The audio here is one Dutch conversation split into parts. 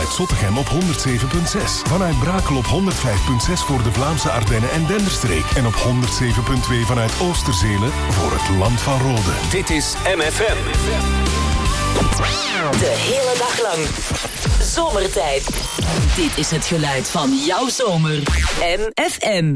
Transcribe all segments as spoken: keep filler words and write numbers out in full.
vanuit Zottegem op honderd zeven komma zes. Vanuit Brakel op honderd vijf komma zes voor de Vlaamse Ardennen en Denderstreek. En op honderd zeven komma twee vanuit Oosterzelen voor het Land van Rode. Dit is M F M. De hele dag lang. Zomertijd. Dit is het geluid van jouw zomer. M F M.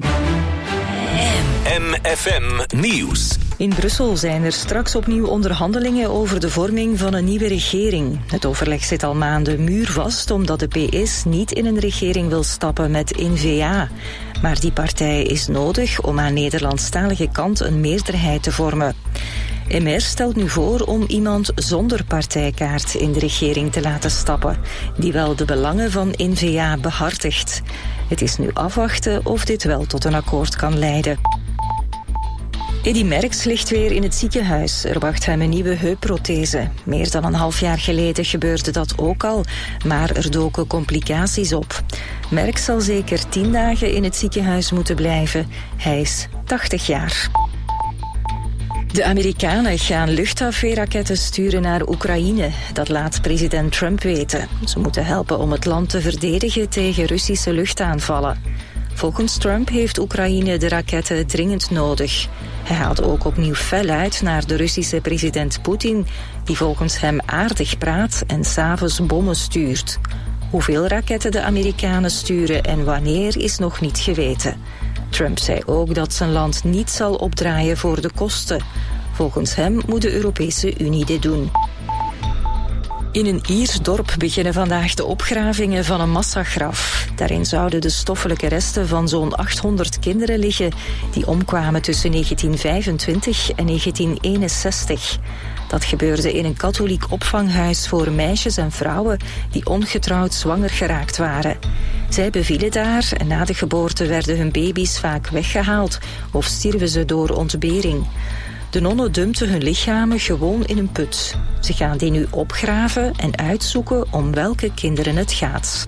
M F M Nieuws. In Brussel zijn er straks opnieuw onderhandelingen over de vorming van een nieuwe regering. Het overleg zit al maanden muurvast omdat de P S niet in een regering wil stappen met N V A. Maar die partij is nodig om aan Nederlandstalige kant een meerderheid te vormen. M R stelt nu voor om iemand zonder partijkaart in de regering te laten stappen, die wel de belangen van N V A behartigt. Het is nu afwachten of dit wel tot een akkoord kan leiden. Eddy Merckx ligt weer in het ziekenhuis. Er wacht hem een nieuwe heupprothese. Meer dan een half jaar geleden gebeurde dat ook al, maar er doken complicaties op. Merckx zal zeker tien dagen in het ziekenhuis moeten blijven. Hij is tachtig jaar. De Amerikanen gaan luchtafweerraketten sturen naar Oekraïne. Dat laat president Trump weten. Ze moeten helpen om het land te verdedigen tegen Russische luchtaanvallen. Volgens Trump heeft Oekraïne de raketten dringend nodig. Hij haalt ook opnieuw fel uit naar de Russische president Poetin, die volgens hem aardig praat en 's avonds bommen stuurt. Hoeveel raketten de Amerikanen sturen en wanneer is nog niet geweten. Trump zei ook dat zijn land niet zal opdraaien voor de kosten. Volgens hem moet de Europese Unie dit doen. In een Iers dorp beginnen vandaag de opgravingen van een massagraf. Daarin zouden de stoffelijke resten van zo'n achthonderd kinderen liggen die omkwamen tussen negentien vijfentwintig en negentien eenenzestig. Dat gebeurde in een katholiek opvanghuis voor meisjes en vrouwen die ongetrouwd zwanger geraakt waren. Zij bevielen daar en na de geboorte werden hun baby's vaak weggehaald of stierven ze door ontbering. De nonnen dumpten hun lichamen gewoon in een put. Ze gaan die nu opgraven en uitzoeken om welke kinderen het gaat.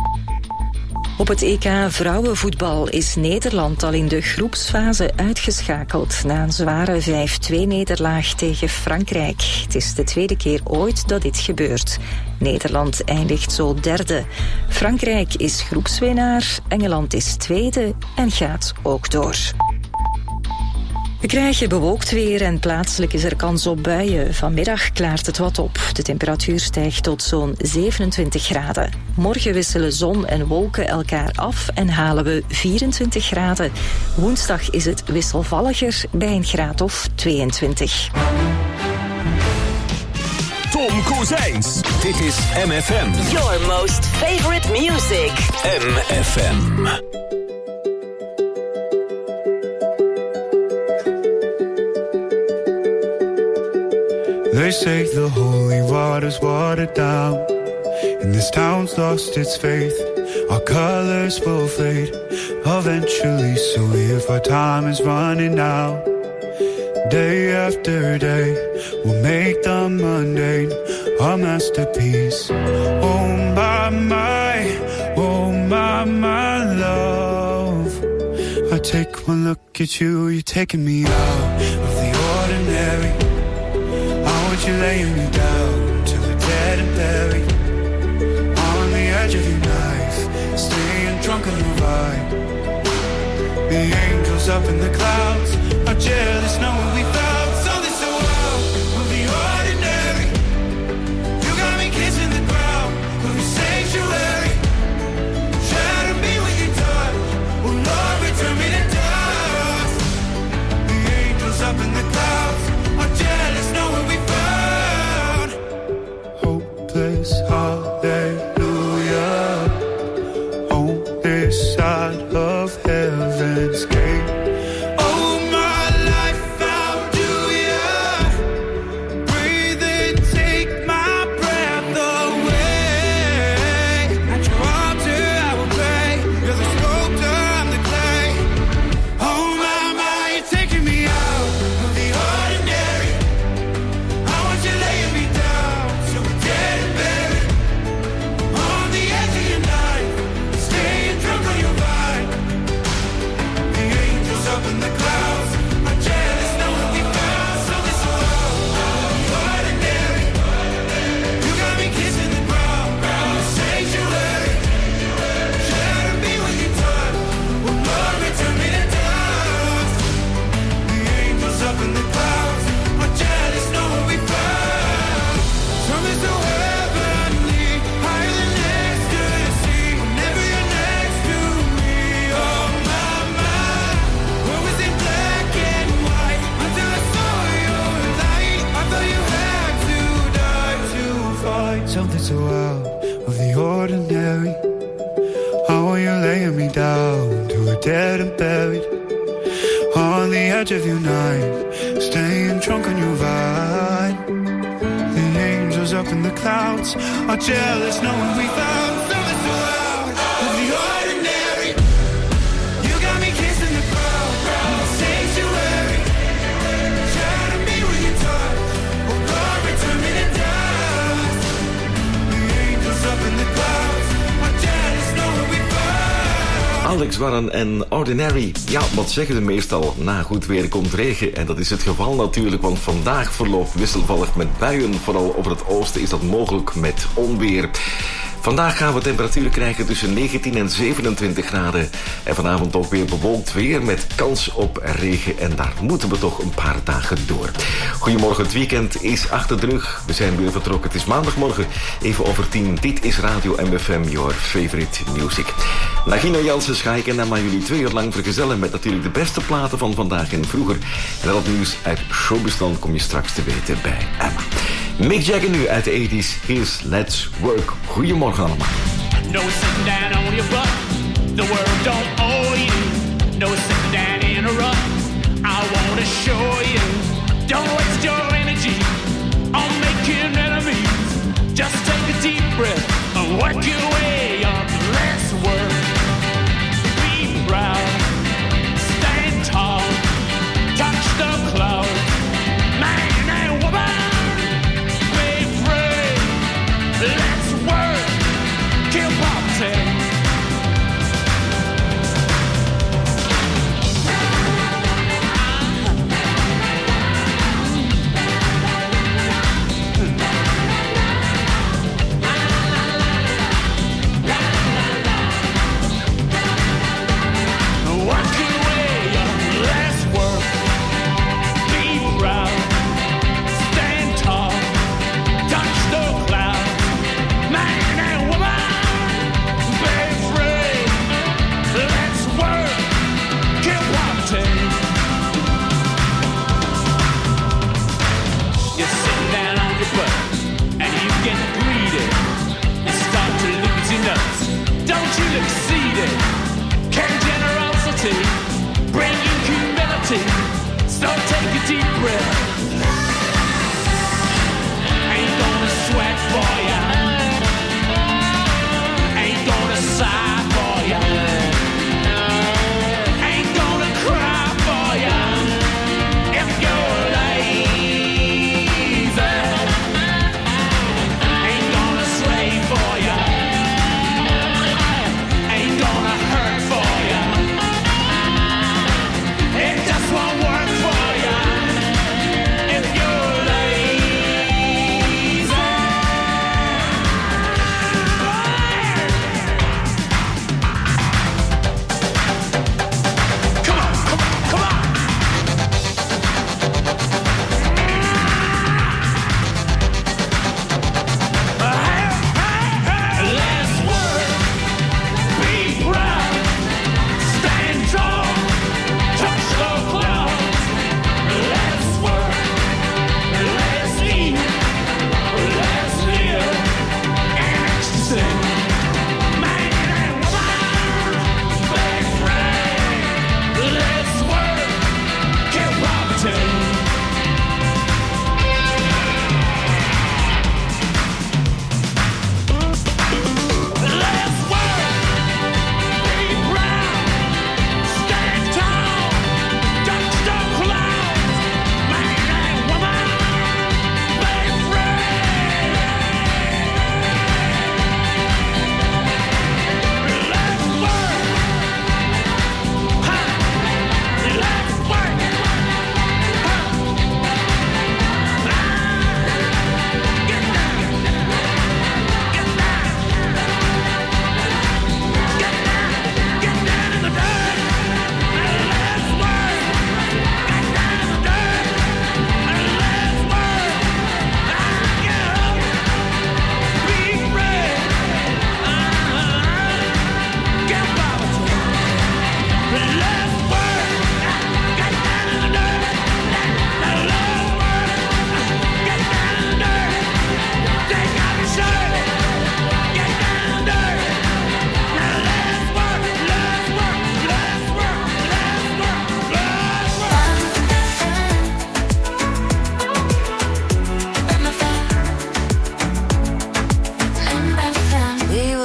Op het E K vrouwenvoetbal is Nederland al in de groepsfase uitgeschakeld na een zware vijf twee nederlaag tegen Frankrijk. Het is de tweede keer ooit dat dit gebeurt. Nederland eindigt zo derde. Frankrijk is groepswinnaar, Engeland is tweede en gaat ook door. We krijgen bewolkt weer en plaatselijk is er kans op buien. Vanmiddag klaart het wat op. De temperatuur stijgt tot zo'n zevenentwintig graden. Morgen wisselen zon en wolken elkaar af en halen we vierentwintig graden. Woensdag is het wisselvalliger bij een graad of tweeëntwintig. Tom Kozijns. Dit is M F M. Your most favorite music. M F M. They say the holy water's watered down, and this town's lost its faith. Our colors will fade eventually, so if our time is running out, day after day, we'll make the mundane a masterpiece. Oh my, my, oh my, my love. I take one look at you, you're taking me out of the ordinary. You're laying me down till we're dead and buried on the edge of your knife, staying drunk on your vibe. The angels up in the clouds are jealous knowing we found something so wild. We'll be ordinary. You got me kissing the ground. We'll be sanctuary. Shatter me with your touch. Oh Lord, return me to dust. The angels up in the clouds are jealous knowing we found hopeless hallelujah on this side of heaven's gate. Oh my life found you, yeah. Breathe and take my breath away. At your altar I will pray. You're the sculptor, I'm the clay. Oh my, my, you're taking me out of the ordinary. I want you laying me down till we're dead and buried on the edge of your knife, staying drunk on your vibe. The something so out of the ordinary. How are you laying me down to a dead and buried on the edge of your night, staying drunk on your vine. The angels up in the clouds are jealous knowing we found something so out of the ordinary. You got me kissing the crowd, crowd sanctuary. Shadow me with your touch, oh Lord, return me to dust. The angels up in the clouds are jealous knowing we found. Alex Warren en Ordinary. Ja, wat zeggen ze meestal? Na goed weer komt regen. En dat is het geval natuurlijk, want vandaag verloopt wisselvallig met buien. Vooral over het oosten is dat mogelijk met onweer. Vandaag gaan we temperaturen krijgen tussen negentien en zevenentwintig graden. En vanavond ook weer bewolkt weer met kans op regen. En daar moeten we toch een paar dagen door. Goedemorgen, het weekend is achter de rug. We zijn weer vertrokken. Het is maandagmorgen, even over tien. Dit is Radio M F M, your favorite music. Nagino Janssens ga ik en dan maar jullie twee uur lang vergezellen met natuurlijk de beste platen van vandaag en vroeger. En al het nieuws uit showbestand kom je straks te weten bij Emma. Mick Jagger nu uit de eighties. Here's Let's Work. Goedemorgen allemaal. No sitting down on your butt. The world don't owe you. No sitting down in a rut. I wanna show you. Don't waste your energy on making enemies. Just take a deep breath and work your way up. Let's work. Be proud. Stand tall. Touch the clouds. Man and woman. Let's work, kill poverty.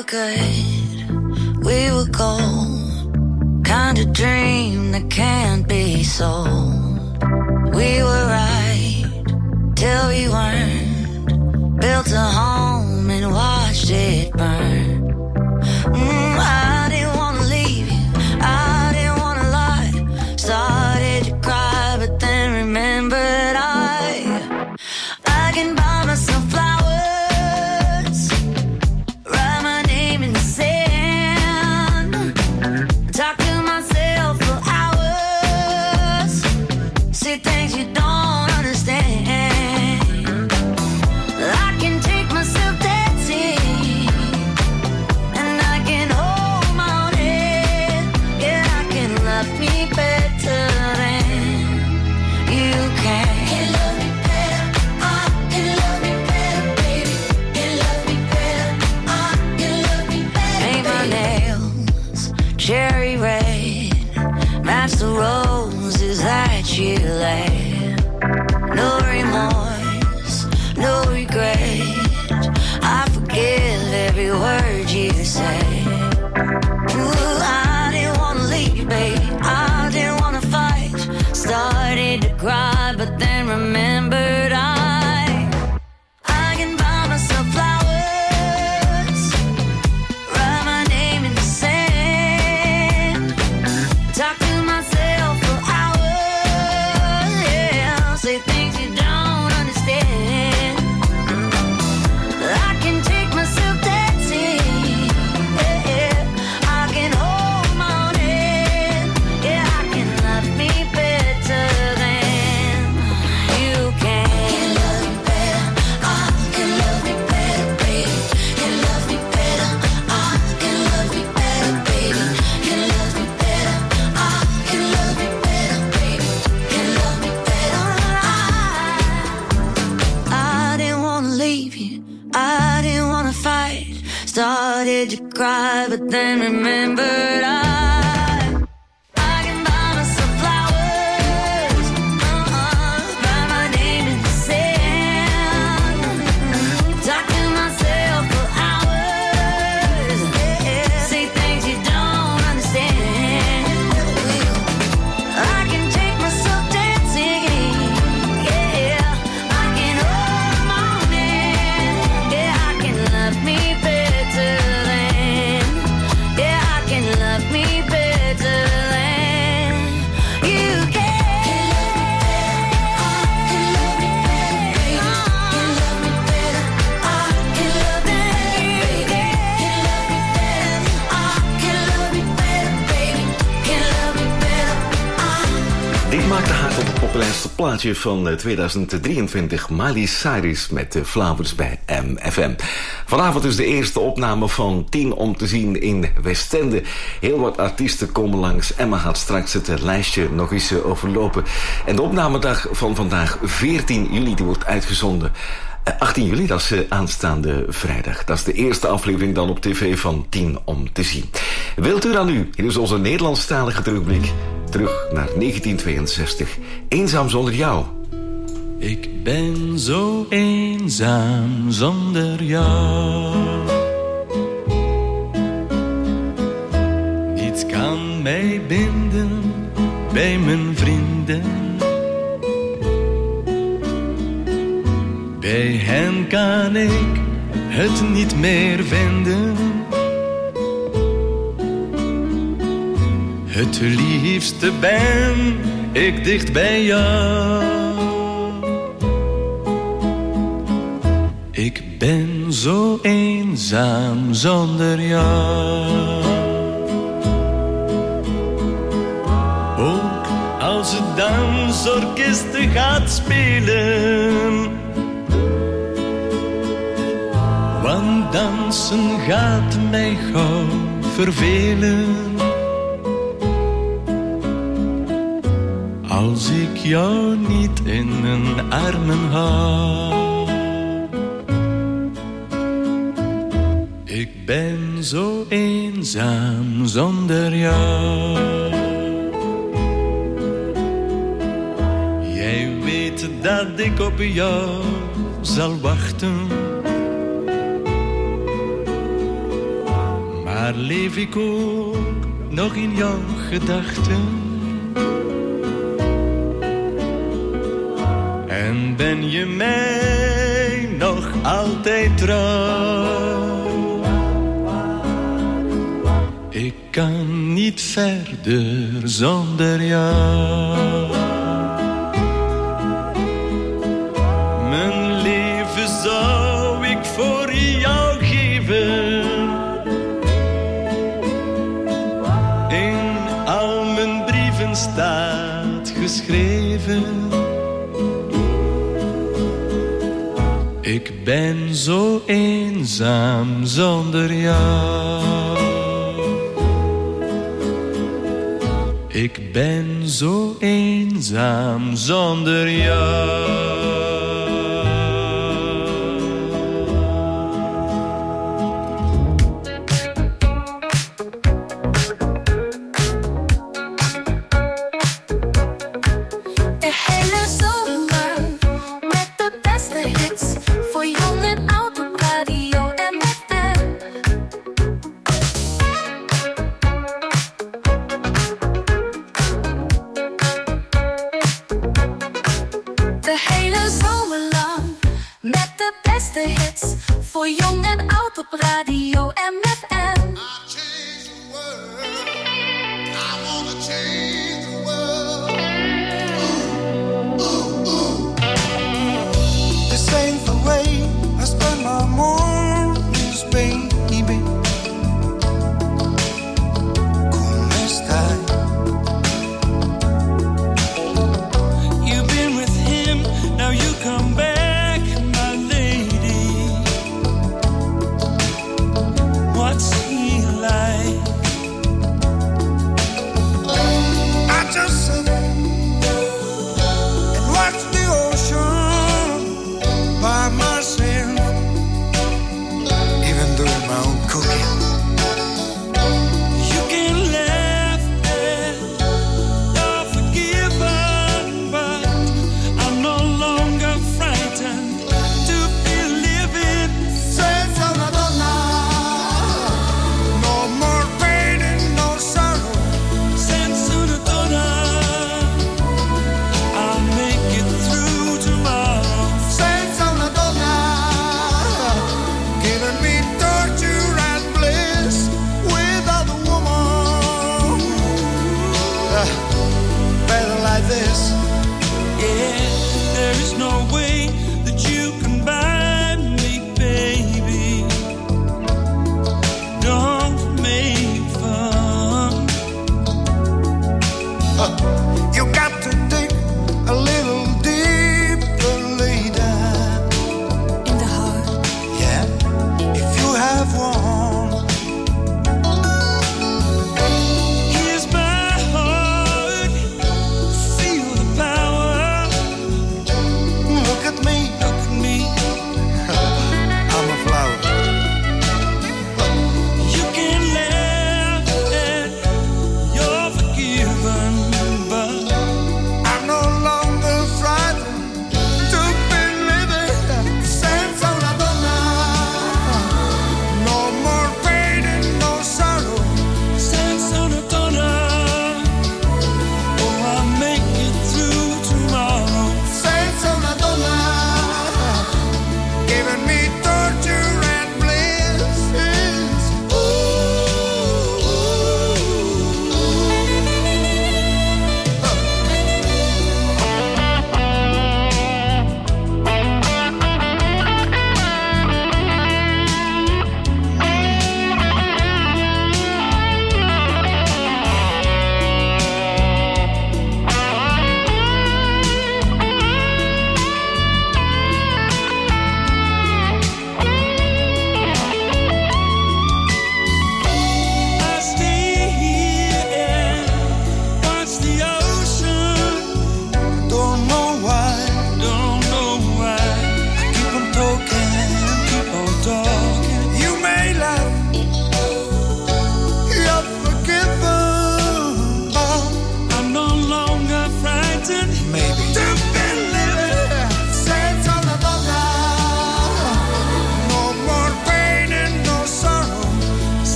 were good, we were gold, kind of dream that can't be sold. We were right till we weren't, built a home and watched it burn. Mm, I didn't wanna leave you, I didn't wanna lie. Started to cry, but then remembered I I can buy myself flowers, write my name in the sand, talk to myself for hours, say things you don't understand. I can take myself dancing, and I can hold my own head. Yeah, I can love me better than you can. Can love me better, I can love me better, baby. Can love me better, I can love me better. Paint my nails cherry red, match the roses that you laid. No remorse, no regret, I forgive every word you say. Ooh, I didn't wanna leave you, baby, I didn't wanna fight. Started to cry, but then remembered I I can buy myself flowers, write my name in the sand, talk to myself for hours, yeah, say things you don't understand. I can take myself dancing, yeah, yeah. I can hold my own head, yeah, I can love me better than you can. Can love me better, I can love me better, baby. Can love me better, I can love me better, baby. Can love me better, I can love me better, baby. Can love me better, I I didn't wanna leave you, I didn't wanna fight. Started to cry, but then remembered I I can buy myself flowers, uh-uh, write my name in the sand, talk to myself for hours, yeah, say things you don't understand. I can take myself dancing, yeah, I can hold my own hand, yeah, I can love me better than, yeah, I can love me better than you can. Can love me better, I can love me better, I can love me baby. Can love me better, I Dit maakte haar tot het populairste plaatje van eh, tweeduizend drieëntwintig. Miley Cyrus met de Flowers bij M F M. Vanavond is de eerste opname van tien om te zien in Westende. Heel wat artiesten komen langs. Emma gaat straks het eh, lijstje nog eens eh, overlopen. En de opnamedag van vandaag, veertien juli, die wordt uitgezonden. Eh, achttien juli, dat is eh, aanstaande vrijdag. Dat is de eerste aflevering dan op tv van tien om te zien. Wilt u dan nu? Hier is onze Nederlandstalige terugblik. Terug naar negentien tweeënzestig. Eenzaam zonder jou. Ik ben zo eenzaam zonder jou. Niets kan mij binden bij mijn vrienden. Bij hen kan ik het niet meer vinden. Het liefste ben ik dicht bij jou. Ik ben zo eenzaam zonder jou. Ook als het dansorkest gaat spelen, want dansen gaat mij gauw vervelen. Als ik jou niet in mijn armen hou. Ik ben zo eenzaam zonder jou. Jij weet dat ik op jou zal wachten. maar leef ik ook nog in jouw gedachten. En ben je mij nog altijd trouw? Ik kan niet verder zonder jou. Mijn leven zou ik voor jou geven. In al mijn brieven staat geschreven. Ik ben zo eenzaam zonder jou. Ik ben zo eenzaam zonder jou.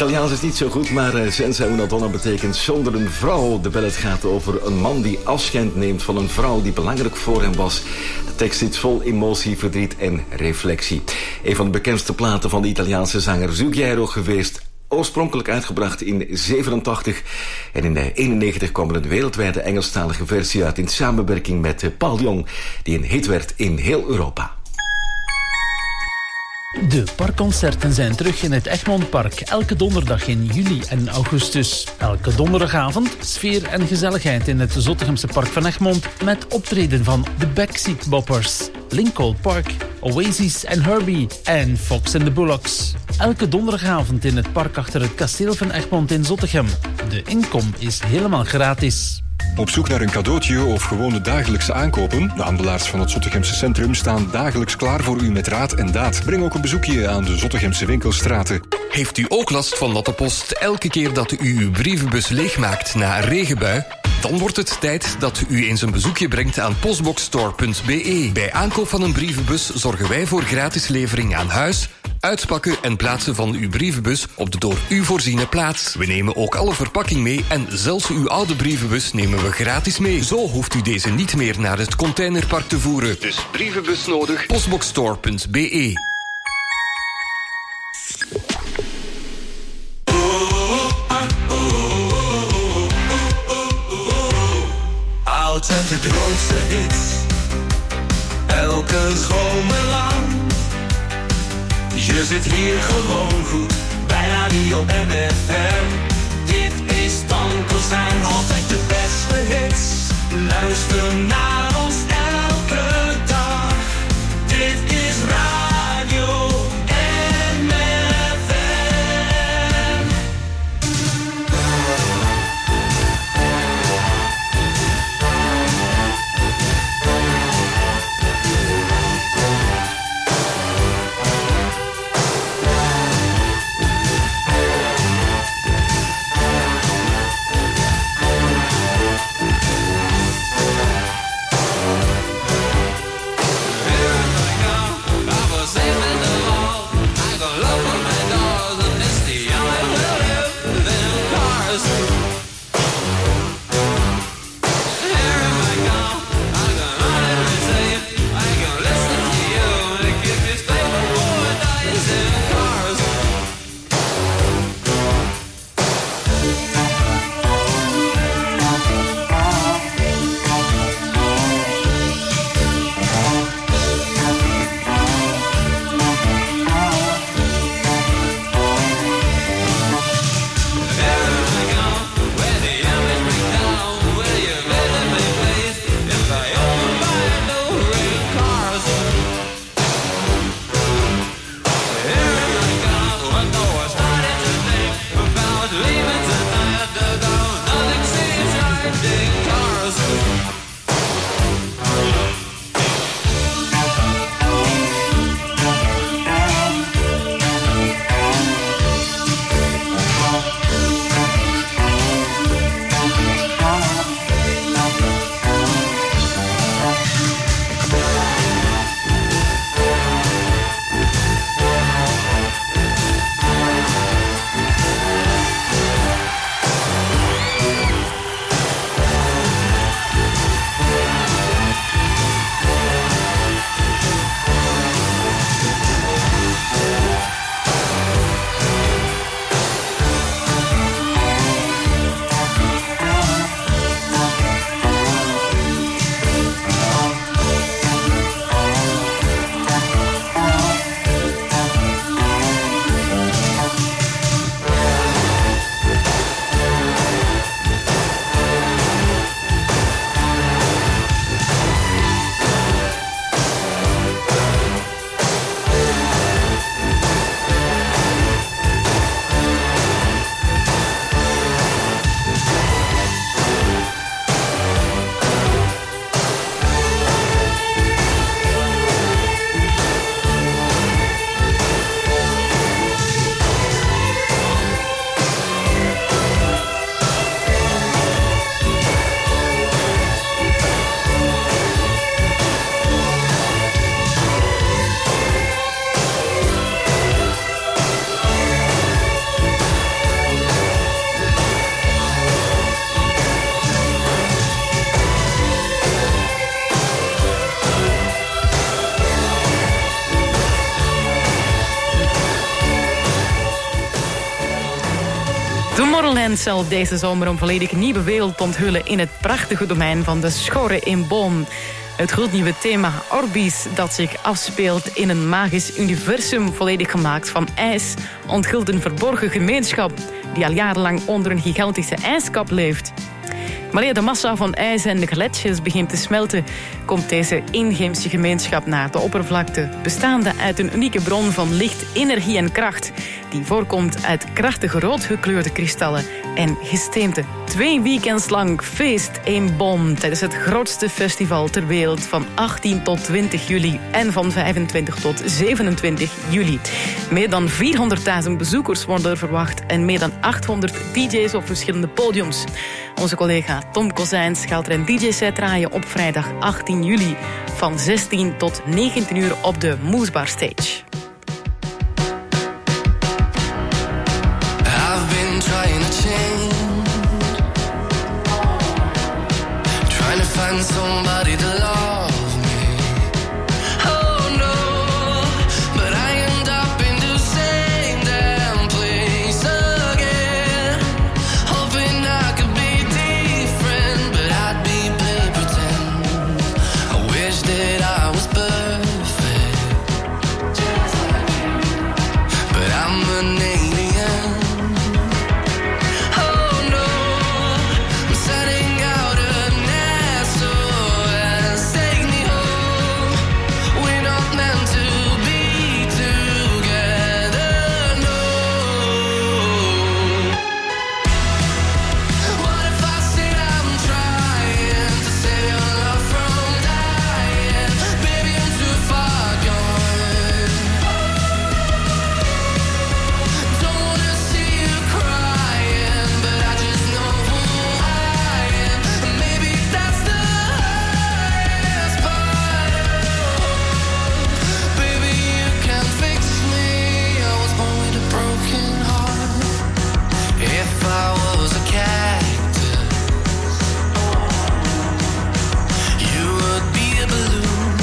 Italiaans is niet zo goed, maar uh, senza una donna betekent zonder een vrouw. De ballet gaat over een man die afscheid neemt van een vrouw die belangrijk voor hem was. De tekst zit vol emotie, verdriet en reflectie. Een van de bekendste platen van de Italiaanse zanger Ruggiero geweest. Oorspronkelijk uitgebracht in zevenentachtig. En in eenennegentig kwam er een wereldwijde Engelstalige versie uit in samenwerking met Paul de Jong, die een hit werd in heel Europa. De parkconcerten zijn terug in het Egmondpark, elke donderdag in juli en augustus. Elke donderdagavond sfeer en gezelligheid in het Zottegemse Park van Egmond met optreden van de Backseat Boppers, Lincoln Park, Oasis en Herbie en Fox and the Bullocks. Elke donderdagavond in het park achter het kasteel van Egmond in Zottegem. De inkom is helemaal gratis. Op zoek naar een cadeautje of gewone dagelijkse aankopen? De handelaars van het Zottegemse centrum staan dagelijks klaar voor u met raad en daad. Breng ook een bezoekje aan de Zottegemse winkelstraten. Heeft u ook last van natte post elke keer dat u uw brievenbus leegmaakt na een regenbui? Dan wordt het tijd dat u eens een bezoekje brengt aan postboxstore punt b e. Bij aankoop van een brievenbus zorgen wij voor gratis levering aan huis, uitpakken en plaatsen van uw brievenbus op de door u voorziene plaats. We nemen ook alle verpakking mee en zelfs uw oude brievenbus nemen we gratis mee. Zo hoeft u deze niet meer naar het containerpark te voeren. Dus brievenbus nodig, postboxstore punt b e. Oud en de grootste hits, elke zomer lang. Je zit hier gewoon goed, bij Radio M F M. Dit is Tankelstein, altijd de beste hits. Luister naar ons elke dag. Dit is Radio M F M. Tomorrowland zal deze zomer een volledig nieuwe wereld onthullen in het prachtige domein van de Schorre in Boom. Het gloednieuwe thema Orbis, dat zich afspeelt in een magisch universum volledig gemaakt van ijs, onthult een verborgen gemeenschap die al jarenlang onder een gigantische ijskap leeft. Wanneer de massa van ijs en de gletsjers begint te smelten, komt deze inheemse gemeenschap naar de oppervlakte, bestaande uit een unieke bron van licht, energie en kracht, die voorkomt uit krachtige rood gekleurde kristallen en gesteente. Twee weekends lang feest in Bonn tijdens het grootste festival ter wereld van achttien tot twintig juli en van vijfentwintig tot zevenentwintig juli. Meer dan vierhonderdduizend bezoekers worden er verwacht en meer dan achthonderd D J's op verschillende podiums. Onze collega Tom Kozijns gaat er een D J-set draaien op vrijdag achttien juli van zestien tot negentien uur op de Moesbar Stage. I've been trying to change, trying to find somebody to love me. Oh no, but I end up in the same damn place again, hoping I could be different, but I'd be playing pretend. I wish that I was perfect, but I'm an alien. Oh no, I'm setting out an S O S, take me home. We're not meant to be together, no. What if I said I'm trying to save your love from dying? Baby, I'm too far gone. Don't wanna see you crying, but I just know who I am. And maybe that's the hardest part. Baby, you can fix me. I was born with a broken heart. If I was a cactus, you would be a balloon.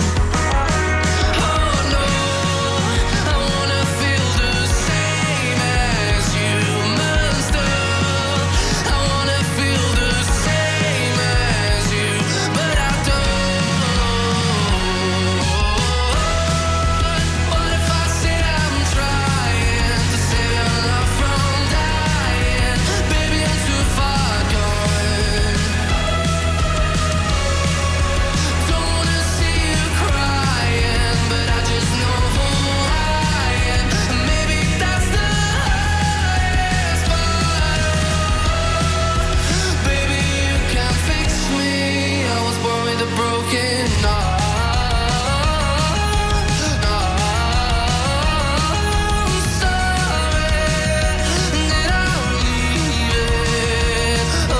Oh no, I wanna feel the same as you must have. I wanna feel the same as you, but I don't. What if I said I'm trying to save your love from dying? Baby, I'm too far gone. Don't wanna see you crying, but I just know who I am. And maybe that's the hardest part. Baby, you can fix me. I was born with a broken heart. I'm sorry that I'm leaving. Oh,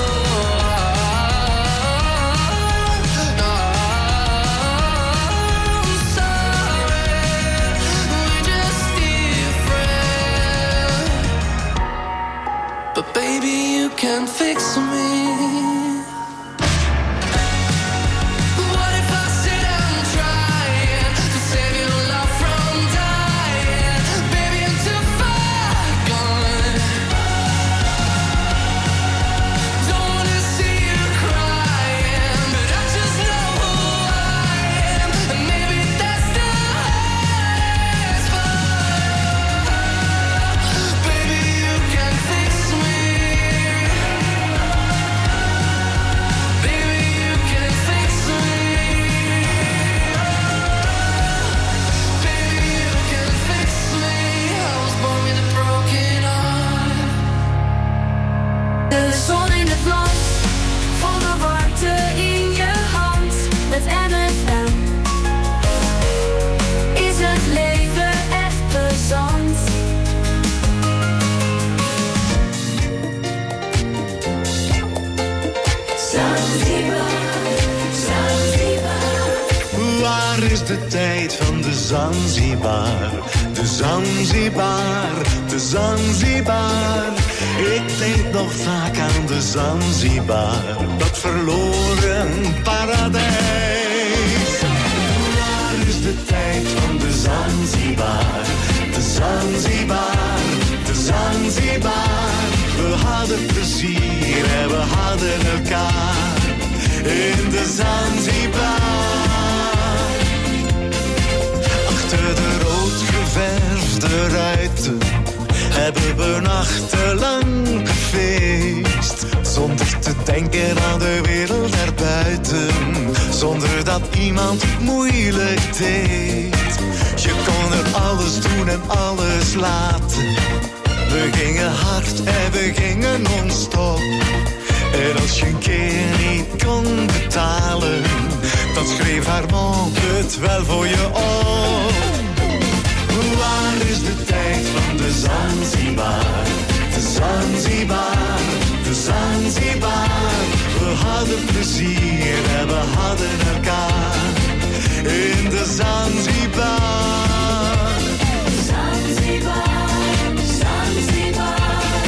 I'm sorry, we're just different. But baby, you can fix me. What if I said I'm trying to save your love from dying? Baby, I'm too far gone. Don't wanna see you crying, but I just know who I am. And maybe that's the hardest part. Baby, you can fix me. Baby, you can fix me. Baby, you can fix me. I was born with a broken heart. De zon in het land, volle warmte in je hand. Met M F M is het leven echt plezant. Zanzibar, Zanzibar. Waar is de tijd van de Zanzibar? De Zanzibar, de Zanzibar. Ik denk nog vaak aan de Zanzibar, dat verloren paradijs. Waar is de tijd van de Zanzibar? De Zanzibar, de Zanzibar. hadden elkaar in de Zanzibar. Achter de rood geverfde ruiten hebben we nachtenlang gefeest, zonder te denken aan de wereld daarbuiten, zonder dat iemand moeilijk deed. Je kon er alles doen en alles laten. We gingen hard en we gingen non-stop. En als je een keer niet kon betalen, dan schreef Harmond het wel voor je op. Waar is de tijd van de Zanzibar? De Zanzibar, de Zanzibar. We hadden plezier en we hadden elkaar in de Zanzibar. Zanzibar, Zanzibar.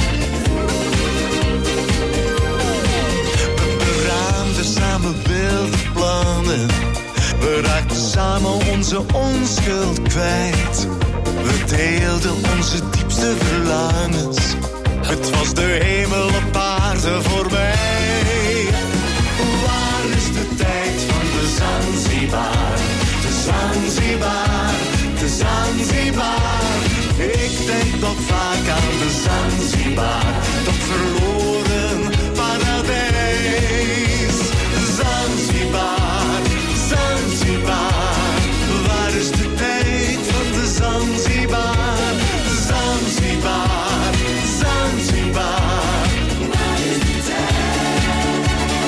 We beraamden samen wilde plannen. We raakten samen onze onschuld kwijt. We deelden onze diepste verlangens. Het was de hemel op aarde voor mij. Waar is de tijd van de Zanzibar? De Zanzibar, de Zanzibar. Ik denk nog vaak aan de Zanzibar, dat verloren paradijs. Zanzibar, Zanzibar. Waar is de tijd van de Zanzibar? Zanzibar, Zanzibar. Waar is de tijd?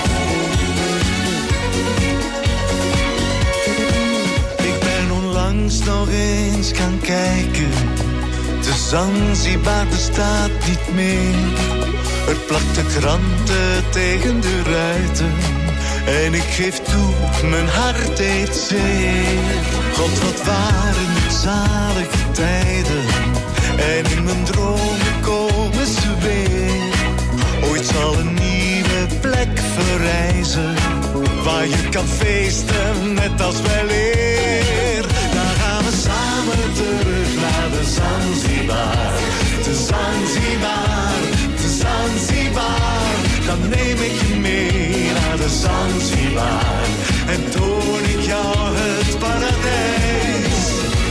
Ik ben onlangs nog eens gaan kijken. De Zanzibar bestaat niet meer. Er plakten kranten tegen de ruiten. En ik geef toe, mijn hart deed zeer. God, wat waren het zalige tijden. En in mijn dromen komen ze weer. Ooit zal een nieuwe plek verrijzen, waar je kan feesten net als weleer. Dan gaan we samen terug naar de Zanzibar. De Zanzibar, de Zanzibar. Dan neem ik je mee naar de Zanzibar en toon ik jou het paradijs.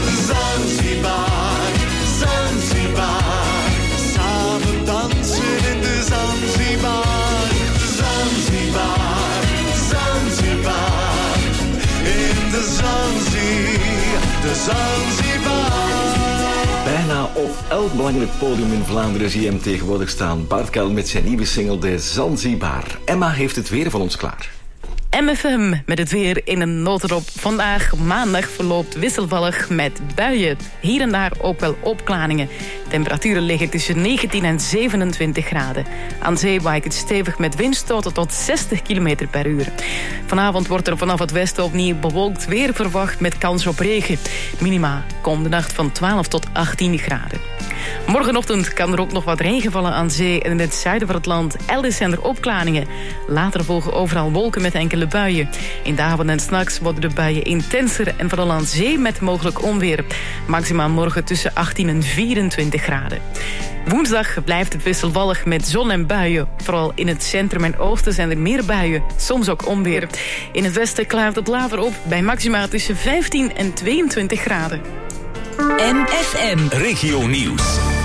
Zanzibar, Zanzibar. Samen dansen in de Zanzibar. Zanzibar, Zanzibar. In de Zanzibar, de Zanzibar. Bijna op elk belangrijk podium in Vlaanderen zie je hem tegenwoordig staan. Bart Kuil met zijn nieuwe single De Zanzibar. Emma heeft het weer van ons klaar. M F M met het weer in een notendop. Vandaag maandag verloopt wisselvallig met buien. Hier en daar ook wel opklaringen. Temperaturen liggen tussen negentien en zevenentwintig graden. Aan zee waait het stevig met windstoten tot zestig kilometer per uur. Vanavond wordt er vanaf het westen opnieuw bewolkt weer verwacht met kans op regen. Minima komt de nacht van twaalf tot achttien graden. Morgenochtend kan er ook nog wat regen vallen aan zee en in het zuiden van het land. Elders zijn er opklaringen. Later volgen overal wolken met enkele buien. In de avond en 's nachts worden de buien intenser en vooral aan zee met mogelijk onweer. Maximaal morgen tussen achttien en vierentwintig graden. Woensdag blijft het wisselvallig met zon en buien. Vooral in het centrum en oosten zijn er meer buien, soms ook onweer. In het westen klaart het later op bij maximaal tussen vijftien en tweeëntwintig graden. M F M Regio Nieuws.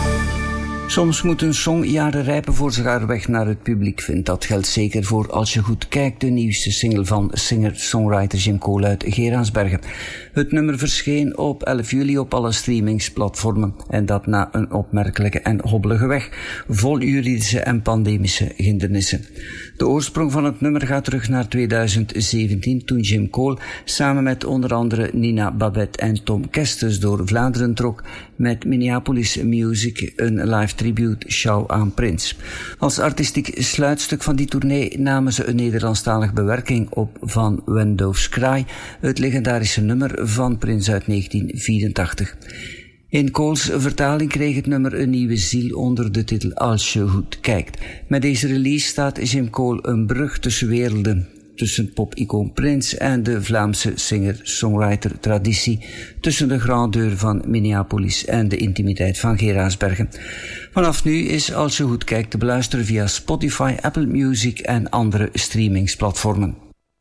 Soms moet een song jaren rijpen voor ze haar weg naar het publiek vindt. Dat geldt zeker voor Als je goed kijkt, de nieuwste single van singer-songwriter Jim Cole uit Geraardsbergen. Het nummer verscheen op elf juli op alle streamingsplatformen en dat na een opmerkelijke en hobbelige weg, vol juridische en pandemische hindernissen. De oorsprong van het nummer gaat terug naar tweeduizend zeventien, toen Jim Cole samen met onder andere Nina Babette en Tom Kestes door Vlaanderen trok met Minneapolis Music een live tribute show aan Prince. Als artistiek sluitstuk van die tournee namen ze een Nederlandstalige bewerking op van When Doves Cry, het legendarische nummer van Prince uit negentien vierentachtig. In Cole's vertaling kreeg het nummer een nieuwe ziel onder de titel Als je goed kijkt. Met deze release staat Jim Cole een brug tussen werelden. tussen pop-icoon Prince en de Vlaamse singer-songwriter-traditie, tussen de grandeur van Minneapolis en de intimiteit van Geraardsbergen. Vanaf nu is, als je goed kijkt, te beluisteren via Spotify, Apple Music en andere streamingsplatformen.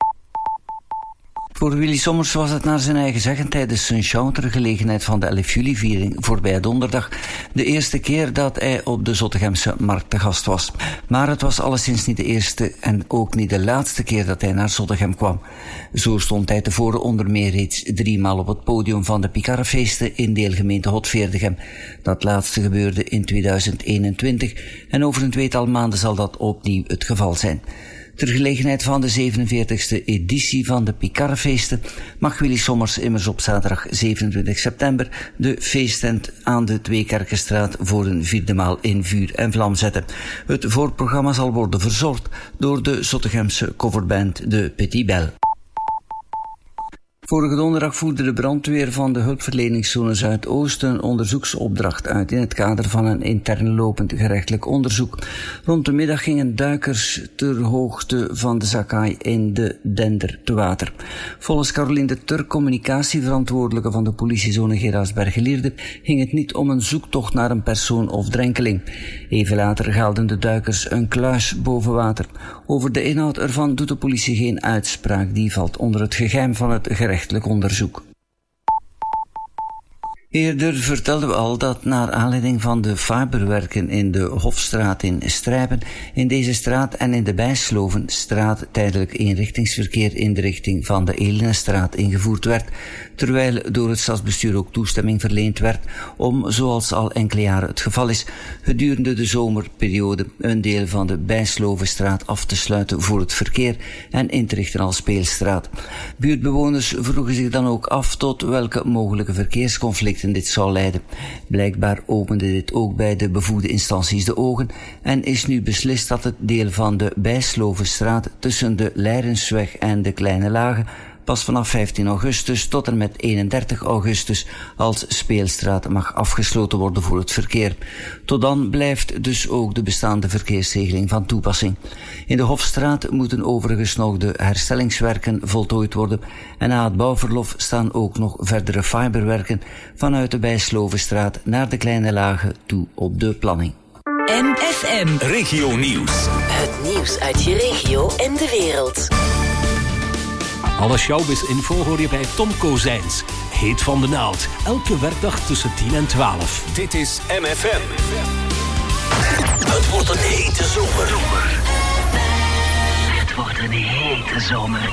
Voor Willy Sommers was het naar zijn eigen zeggen tijdens zijn show ter gelegenheid van de elf juli-viering voorbij donderdag de eerste keer dat hij op de Zottegemse markt te gast was. Maar het was alleszins niet de eerste en ook niet de laatste keer dat hij naar Zottegem kwam. Zo stond hij tevoren onder meer reeds driemaal op het podium van de Picarefeesten in deelgemeente Hotveerdegem. Dat laatste gebeurde in tweeduizend eenentwintig en over een tweetal maanden zal dat opnieuw het geval zijn. Ter gelegenheid van de zevenenveertigste editie van de Picarefeesten mag Willy Sommers immers op zaterdag zevenentwintig september de feesttent aan de Tweekerkenstraat voor een vierde maal in vuur en vlam zetten. Het voorprogramma zal worden verzorgd door de Zottegemse coverband de Petit Bel. Vorige donderdag voerde de brandweer van de hulpverleningszone Zuidoost een onderzoeksopdracht uit in het kader van een intern lopend gerechtelijk onderzoek. Rond de middag gingen duikers ter hoogte van de Zakai in de Dender te water. Volgens Caroline de Turk, communicatieverantwoordelijke van de politiezone Geraardsbergen-Lierde, ging het niet om een zoektocht naar een persoon of drenkeling. Even later haalden de duikers een kluis boven water. Over de inhoud ervan doet de politie geen uitspraak, die valt onder het geheim van het gerechtelijk onderzoek. Eerder vertelden we al dat naar aanleiding van de fiberwerken in de Hofstraat in Strijpen, in deze straat en in de Bijslovenstraat tijdelijk eenrichtingsverkeer in de richting van de Elenstraat ingevoerd werd, terwijl door het stadsbestuur ook toestemming verleend werd om, zoals al enkele jaren het geval is, gedurende de zomerperiode een deel van de Bijslovenstraat af te sluiten voor het verkeer en in te richten als speelstraat. Buurtbewoners vroegen zich dan ook af tot welke mogelijke verkeersconflicten dit zou leiden. Blijkbaar opende dit ook bij de bevoegde instanties de ogen en is nu beslist dat het deel van de Bijslovenstraat tussen de Leirensweg en de Kleine Lage pas vanaf vijftien augustus tot en met eenendertig augustus als speelstraat mag afgesloten worden voor het verkeer. Tot dan blijft dus ook de bestaande verkeersregeling van toepassing. In de Hofstraat moeten overigens nog de herstellingswerken voltooid worden en na het bouwverlof staan ook nog verdere fiberwerken vanuit de Bijslovenstraat naar de Kleine Lage toe op de planning. M F M Regio Nieuws. Het nieuws uit je regio en de wereld. Alle showbiz-info hoor je bij Tom Kozijns. Heet van de naald. Elke werkdag tussen tien en twaalf. Dit is M F M. Het wordt een hete zomer. Het wordt een hete zomer.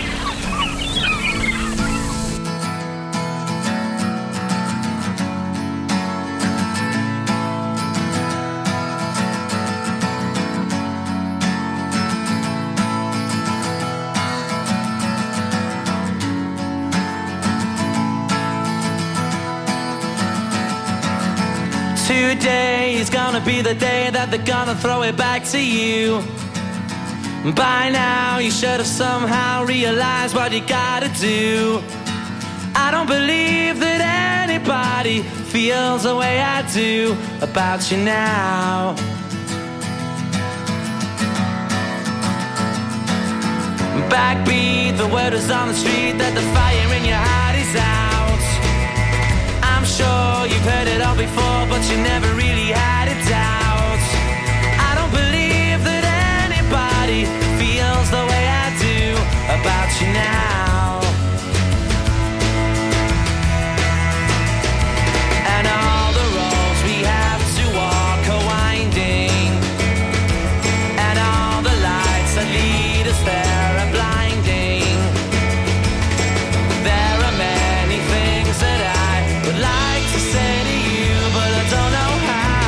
Today is gonna be the day that they're gonna throw it back to you. By now you should have somehow realized what you gotta do. I don't believe that anybody feels the way I do about you now. Backbeat, the word is on the street that the fire in your heart is out. I'm sure you've heard it all before, but you never really had a doubt. I don't believe that anybody feels the way I do about you now. And all the roads we have to walk are winding, and all the lights that lead us there are blinding. There are many things that I would like to say to you, but I don't know how.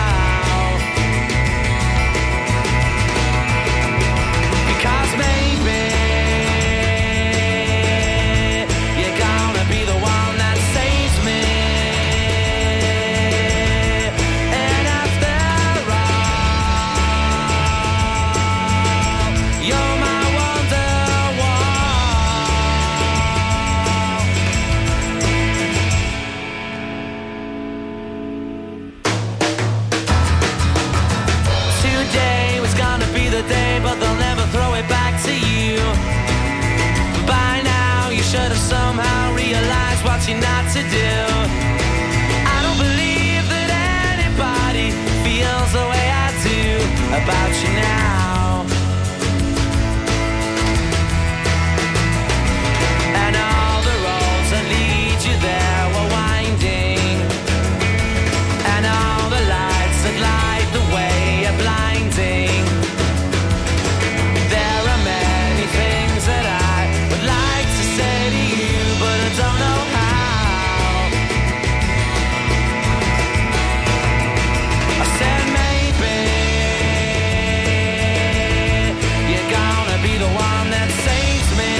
you not to do. I don't believe that anybody feels the way I do about you now. And all the roads that lead you there were winding, and all the lights that light the way are blinding. There are many things that I would like to say to you, but I don't know how. I said maybe you're gonna be the one that saves me.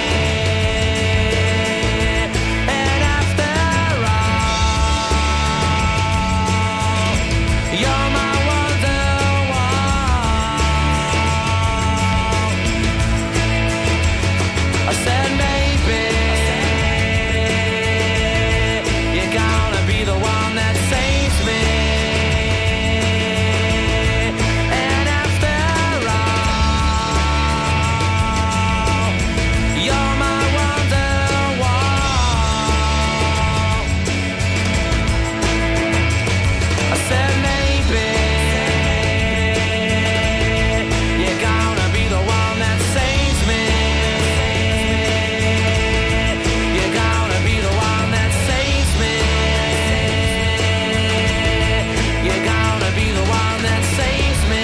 And after all, you're my wonderwall. I said maybe you're gonna be the one that saves me. And after all, you're my wonderwall. I said maybe you're gonna be the one that saves me. You're gonna be the one that saves me. You're gonna be the one that saves me.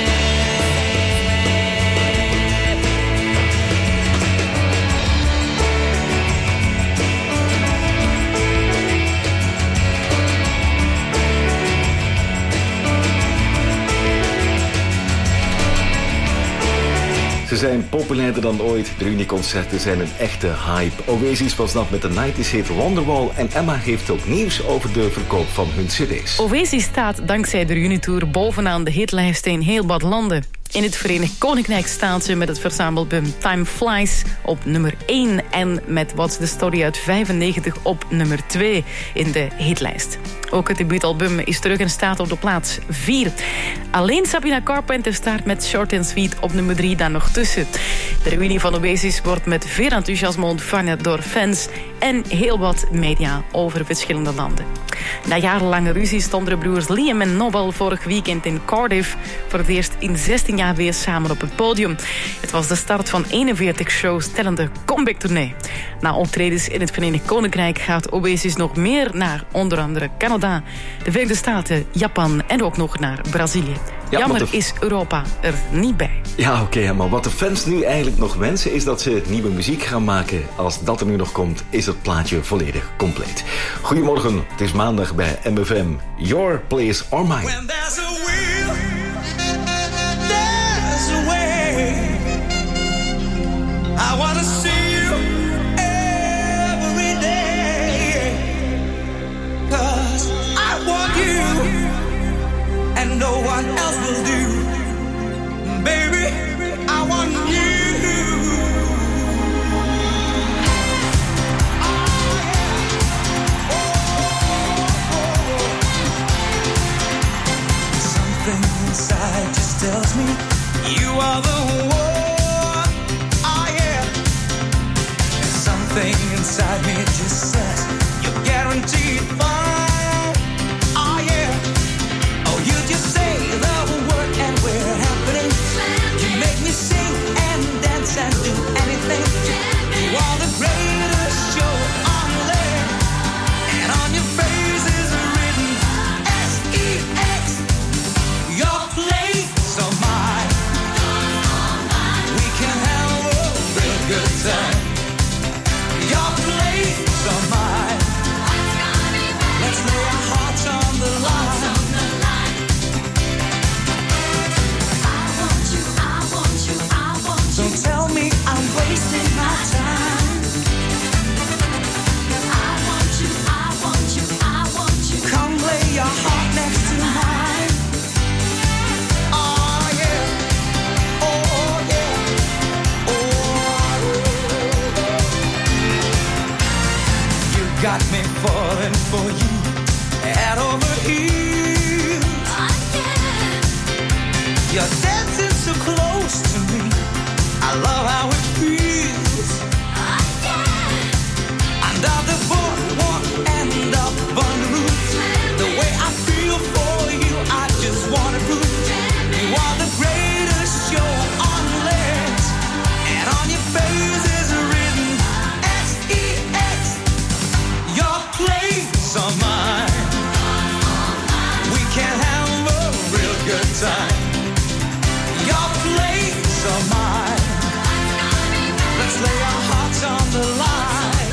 Ze zijn populairder dan ooit. De Reunieconcerten zijn een echte hype. Oasis was dat met de nineties hit Wonderwall. En Emma heeft ook nieuws over de verkoop van hun cd's. Oasis staat dankzij de Reunietour bovenaan de hitlijsten in heel wat landen. In het Verenigd Koninkrijk staan ze met het verzamelbum Time Flies op nummer één... en met What's the Story uit vijfennegentig op nummer twee in de hitlijst. Ook het debuutalbum is terug en staat op de plaats vier. Alleen Sabrina Carpenter staat met Short and Sweet op nummer drie daar nog tussen. De reunie van Oasis wordt met veel enthousiasme ontvangen door fans en heel wat media over verschillende landen. Na jarenlange ruzie stonden de broers Liam en Noel vorig weekend in Cardiff voor het eerst in zestien jaar weer samen op het podium. Het was de start van eenenveertig shows tellende comeback-tournee. Na optredens in het Verenigd Koninkrijk gaat Oasis nog meer naar onder andere Canada, de Verenigde Staten, Japan en ook nog naar Brazilië. Ja, Jammer de... is Europa er niet bij. Ja, oké, okay, maar wat de fans nu eigenlijk nog wensen is dat ze nieuwe muziek gaan maken. Als dat er nu nog komt, is het plaatje volledig compleet. Goedemorgen, het is maandag bij M F M. Your Place or Mine. When there's a will, there's a way. I wanna see you every day. 'Cause I want you and no one else will do. Baby, I want you. Something inside just tells me you are the one. Oh yeah. Something inside me just says you're guaranteed fine. Oh yeah. Oh, you just say the word and we're happening. You make me sing and dance and do anything. You are the greatest show on land, and on your face is written S E X. Your place or mine. We can have a real good time. Your place or mine. Let's lay our hearts on the line. Don't tell me I'm wasting my time. I want you, I want you, I want you. Come lay your heart next to mine. Oh yeah, oh yeah, oh yeah. You got me falling for you, head over heels. Oh yeah. You're dancing so close to me. I love how it feels. Oh, yeah. Under the boardwalk can have a real good time. Your place or mine. Let's lay our hearts on the line.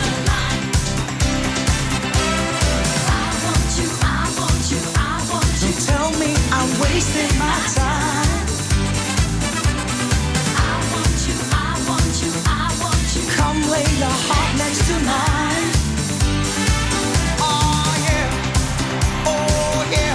I want you, I want you, I want you. Don't tell me I'm wasting my time. I want you, I want you, I want you. Come lay your heart next to mine. Oh yeah, oh yeah.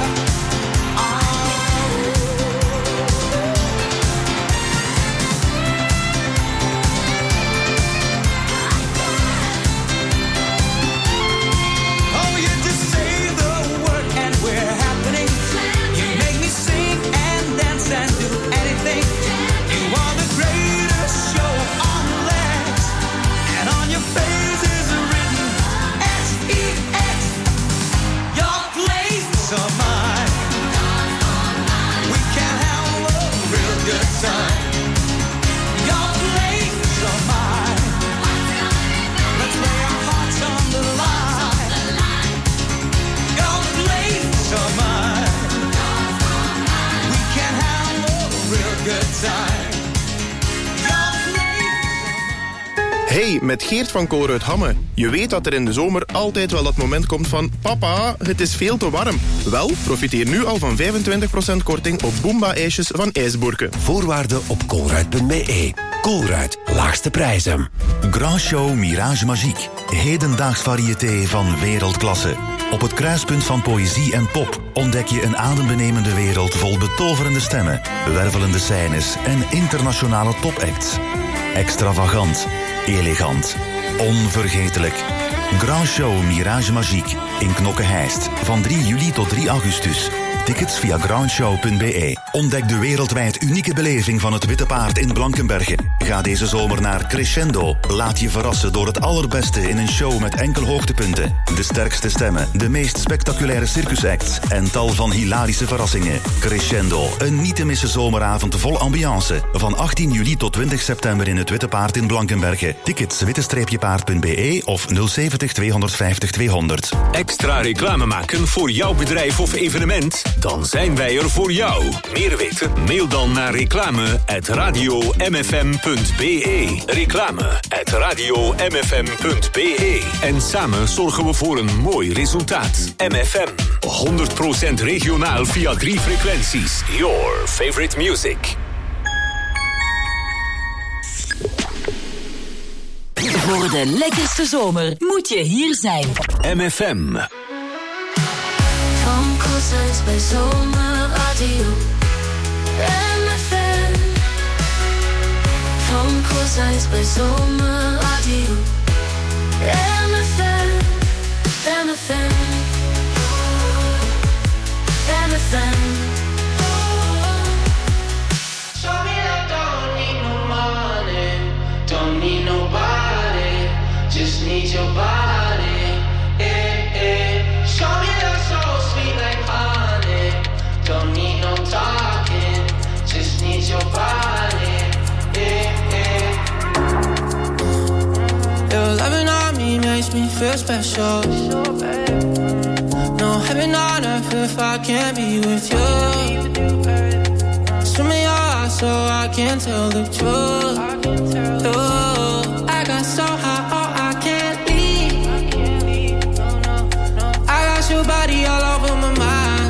And do anything. You are the greatest show on the land. And on your face is written S E X. Your place or mine. We can have a real good time. Your place or mine. Let's lay our hearts on the line. Your place or mine. Hey, met Geert van Koren uit Hamme. Je weet dat er in de zomer altijd wel dat moment komt van... Papa, het is veel te warm. Wel, profiteer nu al van vijfentwintig procent korting op Boomba-ijsjes van IJsboerke. Voorwaarden op koolruid punt b e. Koolruid, laagste prijzen. Grand Show Mirage Magique. Hedendaags variété van wereldklasse. Op het kruispunt van poëzie en pop ontdek je een adembenemende wereld vol betoverende stemmen, wervelende scènes en internationale topacts. Extravagant, elegant, onvergetelijk. Grand Show Mirage Magique in Knokke-Heist van drie juli tot drie augustus. Tickets via grandshow punt b e. Ontdek de wereldwijd unieke beleving van het Witte Paard in Blankenberge. Ga deze zomer naar Crescendo. Laat je verrassen door het allerbeste in een show met enkel hoogtepunten. De sterkste stemmen, de meest spectaculaire circusacts en tal van hilarische verrassingen. Crescendo, een niet te missen zomeravond vol ambiance. Van achttien juli tot twintig september in het Witte Paard in Blankenberge. Tickets witte paard punt b e of nul zeventig tweehonderdvijftig tweehonderd. Extra reclame maken voor jouw bedrijf of evenement? Dan zijn wij er voor jou. Meer weten? Mail dan naar reclame at radio m f m punt b e. Reclame at radio m f m punt b e. En samen zorgen we voor een mooi resultaat. M F M, honderd procent regionaal via drie frequenties. Your favorite music. Voor de lekkerste zomer moet je hier zijn. M F M. Van Kozijns bij Zomerradio. M F M. Van Kozijns bij Zomerradio. M F M. M F M. M F M. Show me that don't need no money, don't need nobody, just need your body. Eh, eh. Show me that so sweet like honey, don't need no talking, just need your body. Eh, eh. Your loving on me makes me feel special. No heaven on earth if I can't be with you. Swim in your eyes so I can tell the truth. Ooh, I got so high, oh, I can't leave. I got your body all over my mind.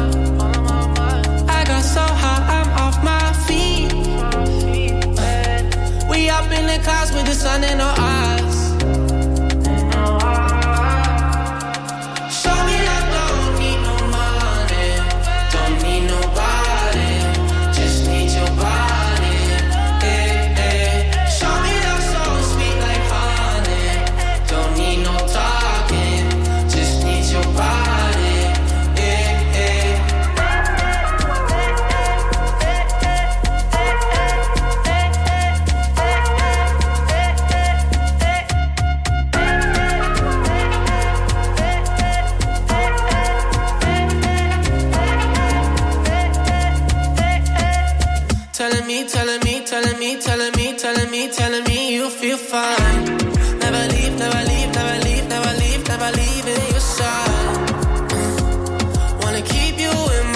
I got so high, I'm off my feet. We up in the clouds with the sun in our eyes. Telling me, telling me, telling me, telling me, telling me, telling me you feel fine. Never leave, never leave, never leave, never leave, never leave in your side. Wanna keep you in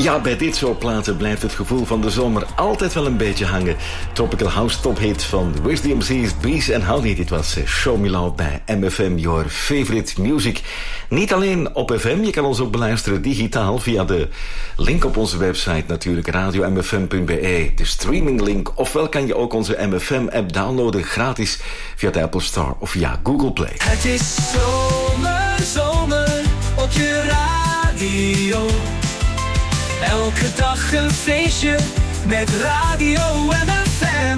Ja, bij dit soort platen blijft het gevoel van de zomer altijd wel een beetje hangen. Tropical House tophit van Wiz D M C's Bees and Honey. Dit was Show Me Love bij M F M, your favorite music. Niet alleen op F M, je kan ons ook beluisteren digitaal via de link op onze website natuurlijk, radio m f m punt b e, de streaminglink. Ofwel kan je ook onze M F M-app downloaden gratis via de Apple Store of via Google Play. Het is zomer, zomer op je radio. Elke dag een feestje met Radio M F M.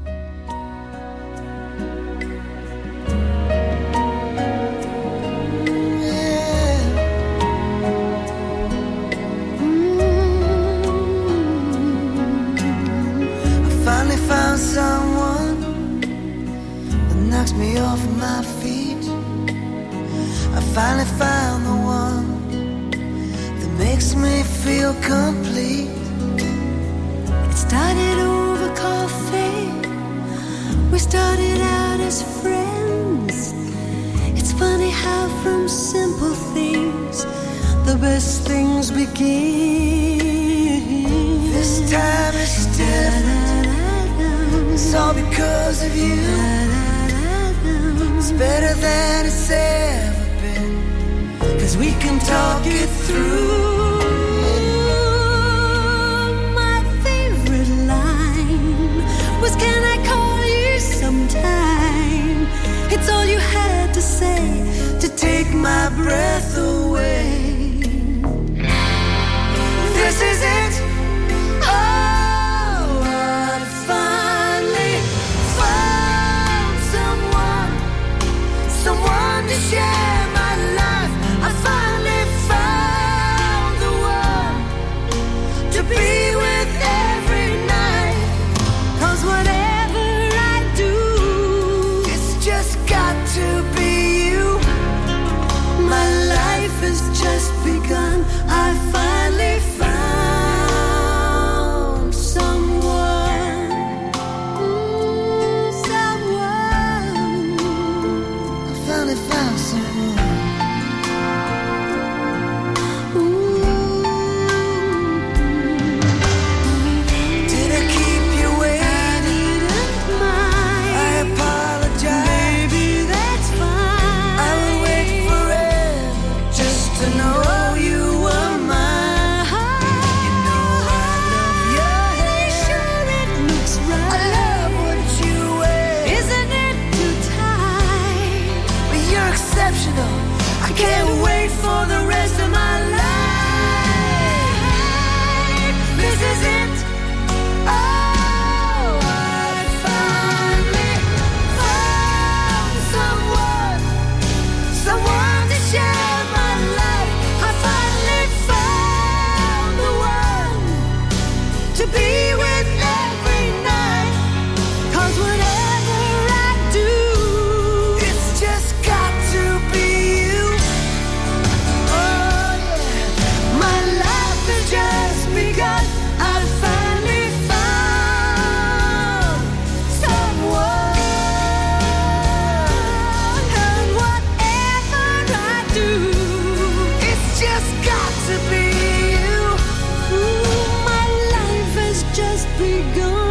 Finally found someone that knocks me off my feet. I finally found the one that makes me feel complete. It started over coffee. We started out as friends. It's funny how from simple things the best things begin. This time is different. It's all because of you. It's better than it's ever been, 'cause we can talk it through. My favorite line was, can I call you sometime? It's all you had to say to take my breath away. This is it. Oh, I finally found someone, someone to share my life. I finally found the one to be with every night. 'Cause whatever I do, it's just got to be you. My life has just begun. I finally found someone, mm, someone. I finally found someone. Did I keep you waiting? I apologize. Baby, that's fine. I will wait forever just to know you were mine. You know I love your hair. Sure it looks right. I love what you wear. Isn't it too tight? But you're exceptional. I can't wait for the rest of my life. This is it. Oh, I finally found someone, someone to share my life. I finally found the one to be with every night. 'Cause whatever I do, it's just got to be you. Oh yeah, my life has just begun. I finally found someone, and whatever I do, it's just got to be you. Ooh, my life has just begun.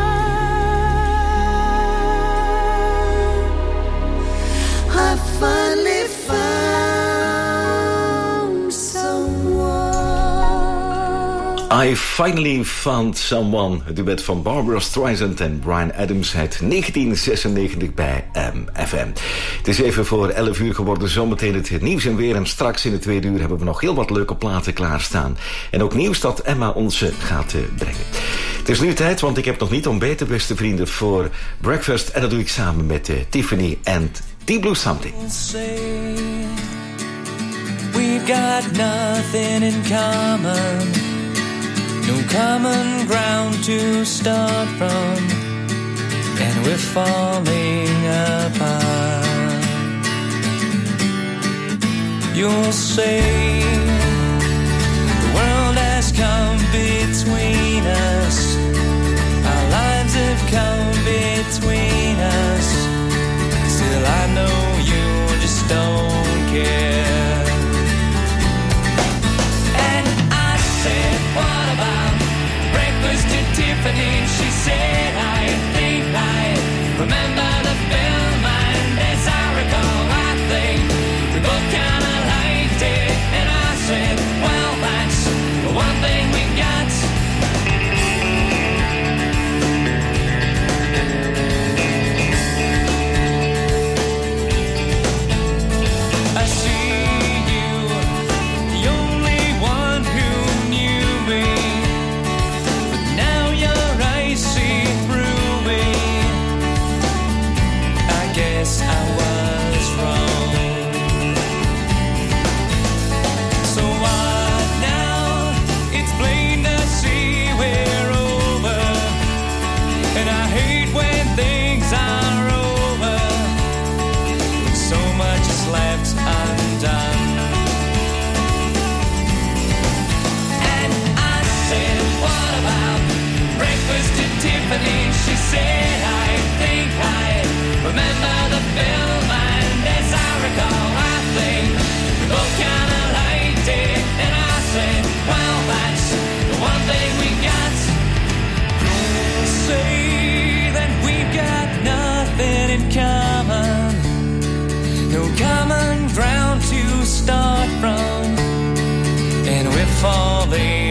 I finally found someone. I Finally Found Someone, het duet van Barbara Streisand en Bryan Adams uit negentien zesennegentig bij M F M. Het is even voor elf uur geworden, zometeen het nieuws en weer. En straks in het tweede uur hebben we nog heel wat leuke platen klaarstaan. En ook nieuws dat Emma ons gaat uh, brengen. Het is nu tijd, want ik heb nog niet ontbeten, beste vrienden, voor breakfast. En dat doe ik samen met uh, Tiffany en Deep Blue Something. We've got nothing in common, no common ground to start from, and we're falling apart. You'll say the world has come between us, our lives have come between us. Still I know you just don't care. And I said, falling.